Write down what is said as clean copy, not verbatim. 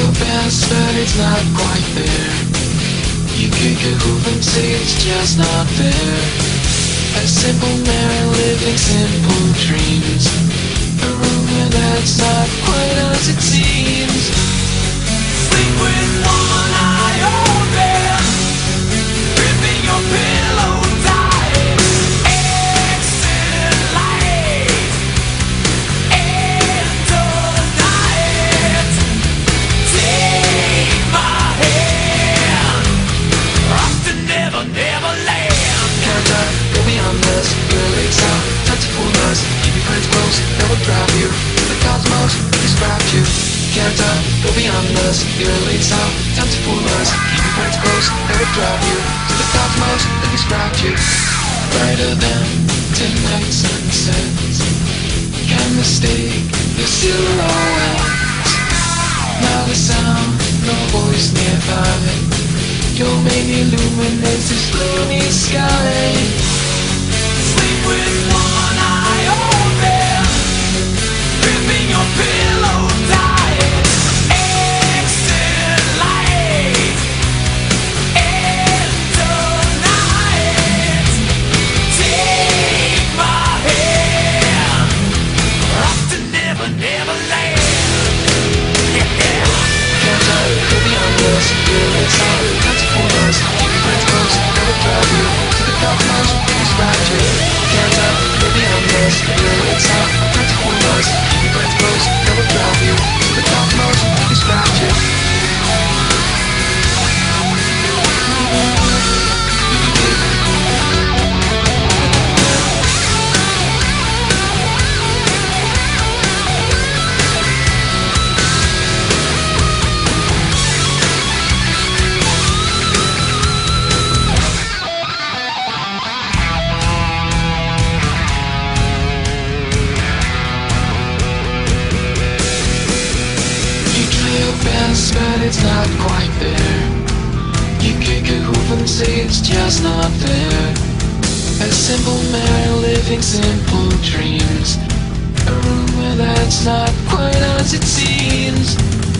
your best, but it's not quite there. You kick a hoof and say it's just not fair. A simple man living simple dreams. A rumor that's not quite as it seems. Sleep with one eye open, gripping your pillow tight. Exit light into the night. Take my hand, off to never, never land. Counter, go beyond us, your legs out, time to fool us. Keep your friends close, that will drive you to the cosmos, describe you. Counter, go beyond us, your legs out, time to fool us. Keep your friends close, that will drive you to the cosmos, that describe you. Brighter than tonight's sunsets, can't mistake the silhouette. Not a sound, no voice nearby. Your main illuminates this gloomy sky. Sleep with one eye open, gripping your pillow tight. Exit light into the night. Take my hand, off to never, never land. Go beyond us, your legs out, time to fool us. Keep your friends close, that will drive you to the cosmos, describe you. Can't go beyond us, your legs out, time to fool us. Keep your friends close, that will drive you to the cosmos, describe you. But it's not quite there. You kick a hoof and say it's just not fair. A simple man living simple dreams. A rumor that's not quite as it seems.